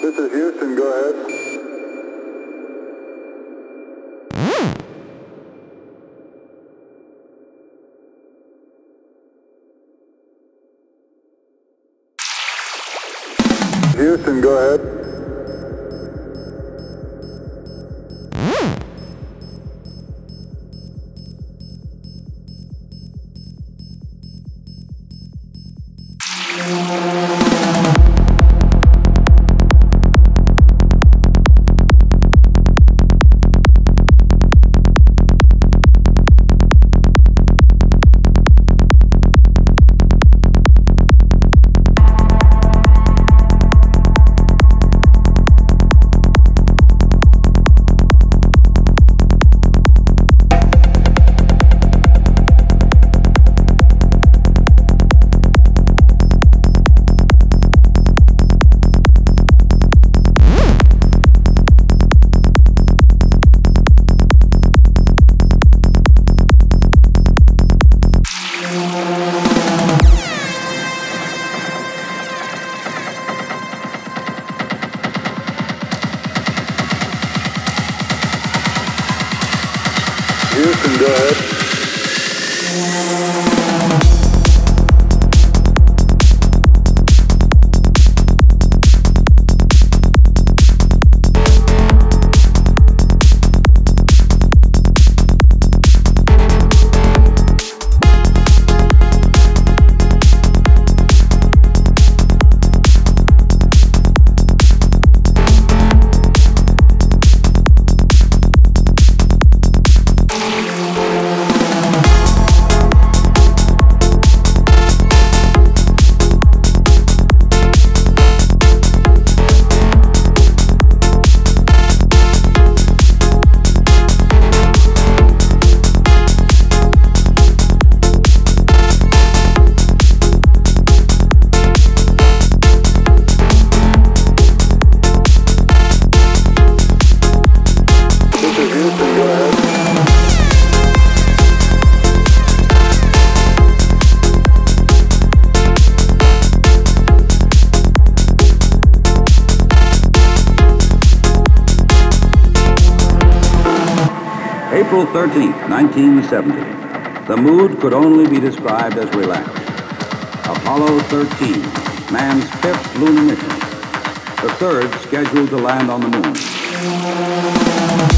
This is Houston, go ahead. Houston, go ahead. Houston, go ahead. April 13th, 1970. The mood could only be described as relaxed. Apollo 13, man's fifth lunar mission. The third scheduled to land on the moon.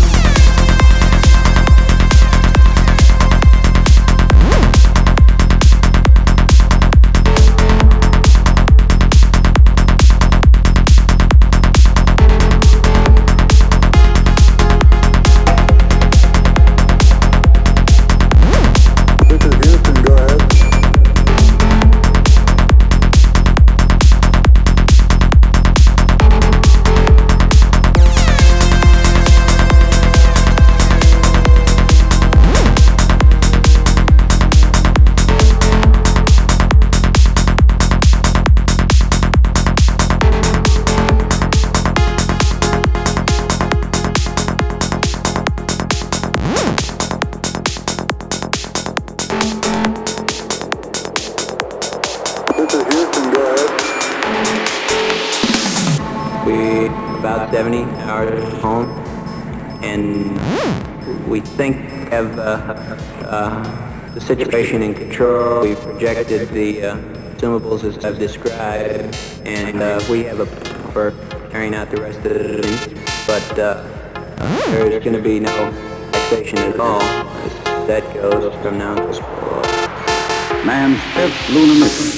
We about 70 hours home, and we think of the situation in control. We projected the consumables as I've described, and we have a plan for carrying out the rest of the things. But there's going to be no taxation at all as that goes from now until man's fifth lunar mission.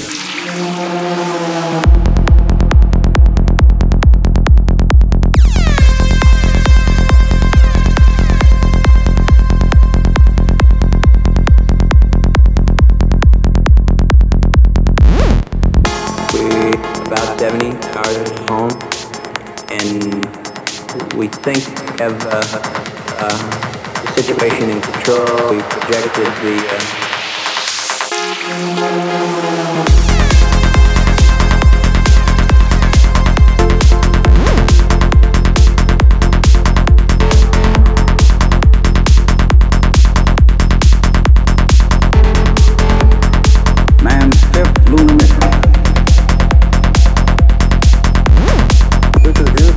About 70 hours home, and we think of the situation in control. We projected the man's fifth lunar mission. This is Houston.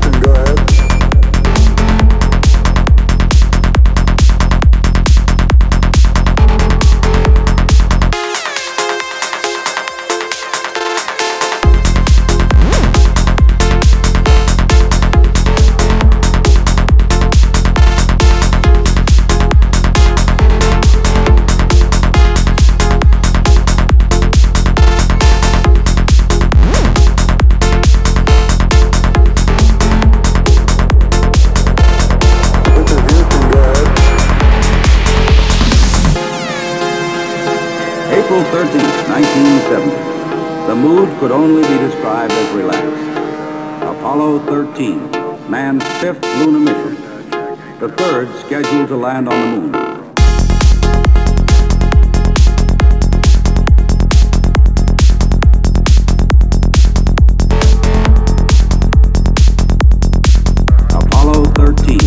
April 13th, 1970. The mood could only be described as relaxed. Apollo 13, man's fifth lunar mission. The third scheduled to land on the moon. Apollo 13.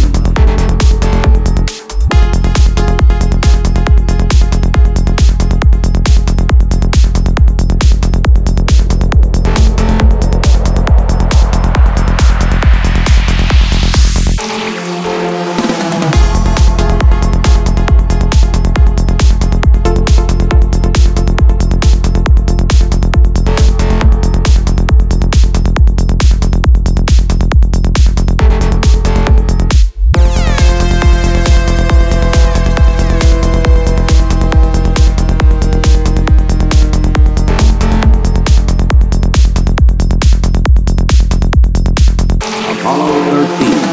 Apollo 13.